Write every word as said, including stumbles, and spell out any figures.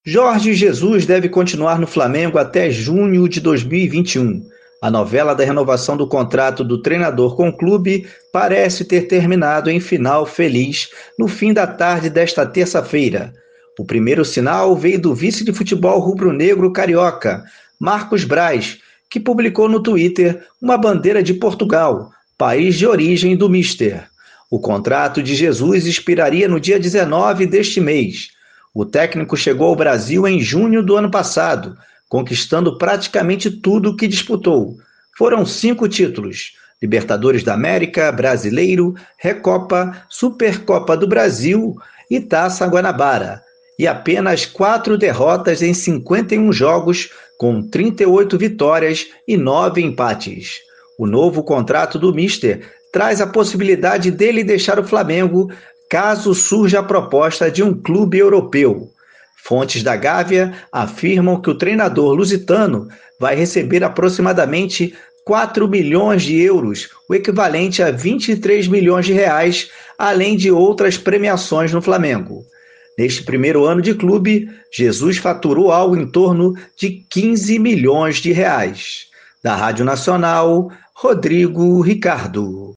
Jorge Jesus deve continuar no Flamengo até junho de dois mil e vinte e um. A novela da renovação do contrato do treinador com o clube parece ter terminado em final feliz no fim da tarde desta terça-feira. O primeiro sinal veio do vice de futebol rubro-negro carioca, Marcos Braz, que publicou no Twitter uma bandeira de Portugal, país de origem do Mister. O contrato de Jesus expiraria no dia dezenove deste mês. O técnico chegou ao Brasil em junho do ano passado, conquistando praticamente tudo o que disputou. Foram cinco títulos: Libertadores da América, Brasileiro, Recopa, Supercopa do Brasil e Taça Guanabara. E apenas quatro derrotas em cinquenta e um jogos, com trinta e oito vitórias e nove empates. O novo contrato do Mister traz a possibilidade dele deixar o Flamengo caso surja a proposta de um clube europeu. Fontes da Gávea afirmam que o treinador lusitano vai receber aproximadamente quatro milhões de euros, o equivalente a vinte e três milhões de reais, além de outras premiações no Flamengo. Neste primeiro ano de clube, Jesus faturou algo em torno de quinze milhões de reais. Da Rádio Nacional, Rodrigo Ricardo.